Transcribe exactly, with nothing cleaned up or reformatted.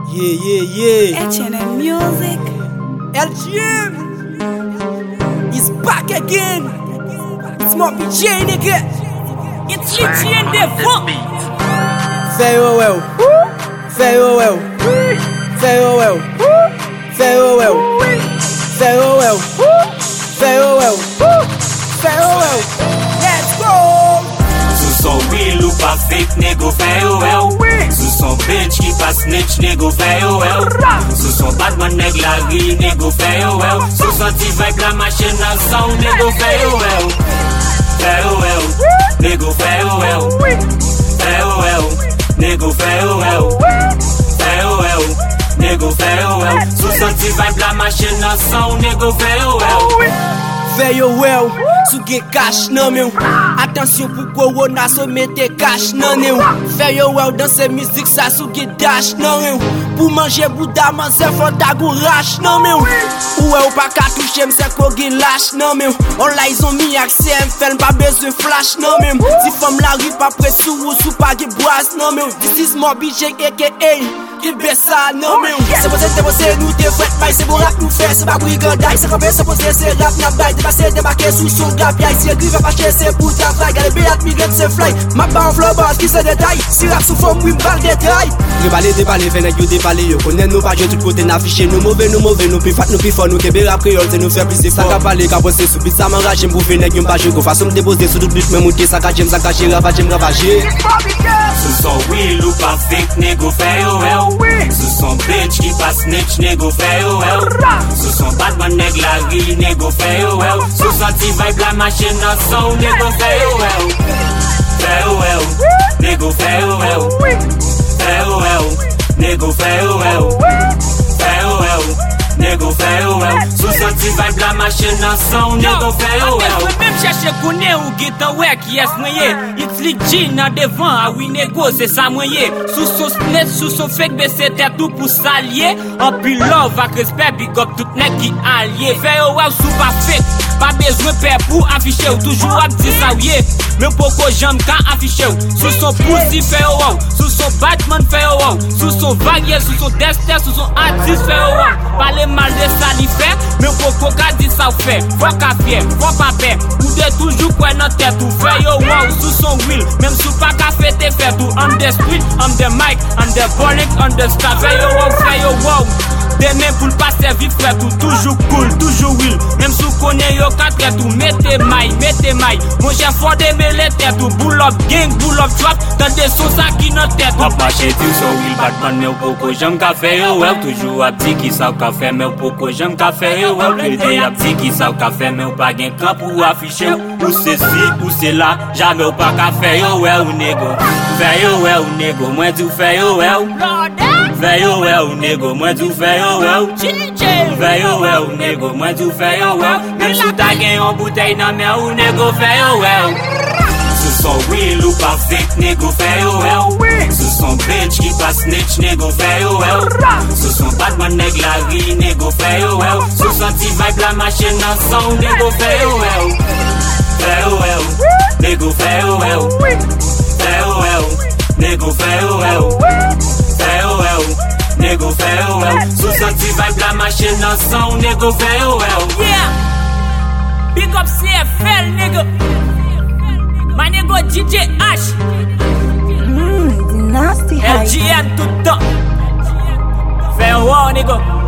Yeah, yeah, yeah. H and M Music. L G M is back again. It's my P J, nigga. It's L G M the funk. Farewell, farewell, farewell, farewell, farewell, farewell, farewell. Let's go. Sous son real ou pas fake, nigga, farewell. Sous son bitch qui pas snitch, nigga, farewell. Sous son Batman, nigga, la rue, nigga, farewell. Sous son petit vibe, la machine à son, nigga, farewell. Farewell, nigga, farewell. Farewell, nigga, farewell. Farewell, nigga, farewell. Sous son petit vibe, la machine à son, nigga, farewell. Farewell, sou gen cash nan men. Attention pou corona so mette cash nan men. Farewell dans ces musiques ça sou gen dash nan men. Pour manger bouda manze faut ta go rash nan men. Ou ou pas ka toucher m'se ko gen lâche nan men. On la ils ont mis accès m'fel pas besoin flash nan men. Si femme la rue pas près sou ou sou pas gen boise nan men. This is my B J aka Ki besa nan men. Se pose te pose nou te fwet bay. Se bon rap nou fè, se ba briganday. Se kampe se pose se rap nan bay. Debase debake sou son gap yay. Si grive pa chè se pou ta fly. Gale beyat mi gem se fly. Map ba an flow band ki se detay. Si rap sou fòm wim bal detay. Debale debale venek yo debale yo. Konnen nou pa jè tout kote n'affiche. Nou mouve nou mouve nou pi fat nou pi fon. Nou kebe rap kriol se nou fè plis se fon. Sa ka pale ka pose sou bit sa man raje m'bou venek yon pa jè. Ko fason m'depose sou tout bit mè moute. Sa ka jem sa ka jè ravaje m'ravaje. Sous son real ou pas fake, nigga, farewell. Sous son bitch qui pas snitch, nigga, farewell. Sous son Batman, nigga, la rue, nigga, farewell. Sous son petit vibe, la machine à son, nigga, farewell. Farewell, nigga, farewell. Farewell, nigga, farewell. Farewell, nigga, farewell. Sous son petit vibe, la machine à son, nigga, farewell. Même chercher connaît ou guitar ouais qui est moyen. It's L G nan devant a oui négo c'est ça moyen. Sous son snitch, sous son fake baisser tête tout pour s'allier. En plus love avec respect big up tout nèg qui allié. Farewell sous pas fake. Pas besoin père pour afficher ou toujours à dire ça oui. Même pourquoi j'aime quand afficher ou. Sous son pussy farewell. Sous son Batman farewell. Sous son varié, sous son Dexter, sous son artiste farewell. Parler mal de ça l'y fait. Même pourquoi qu'a dit ça ou fait. Faut qu'à fier, faut pas peur. Ou de toujours quoi dans tête ou farewell. Sous son wheel. Même sous pas qu'à fait te faire tout. On the street, on the mic, on the bowling, on the star. Farewell, farewell. Demain pour pas servir frère tout. Toujours cool, toujours will. Même sous connaît yo quatre tout. Mettez maille, mettez maille. Mon chef faut démêler les têtes tout. Bull up gang, bull up trap. Dans des sons ça qui notre tête. On pas chez tout son will Batman mais pourquoi j'aime qu'a faire well. Toujours à petit qui savent qu'a faire mais pourquoi j'aime qu'a faire well. Plus à petit qui savent qu'a faire mais pas gain camp pour afficher. Ou c'est ci, ou c'est là. Jamais ou pas qu'a faire well nigga. Faire well nigga. Moi tu faire well. Farewell, nigga, moi tu farewell. Farewell, nigga, moi tu farewell. Même si t'as gagné en bouteille dans mes ou nigga, farewell. Sous son real ou pas fake, nigga, farewell. Sous son bitch qui pas snitch, nigga, farewell. Sous son Batman, nigga, la rue, nigga, farewell. Sous son petit vibe, la machine à son, nigga, farewell. Farewell, nigga, farewell. Farewell, nigga, farewell. Farewell, nigga, farewell. Sous son petit vibe, la machine à son, nigga, farewell. Yeah. Big up C F L, nigga. My nigga D J Ash. Mmm, nasty L G M tout le temps. Farewell, nigga.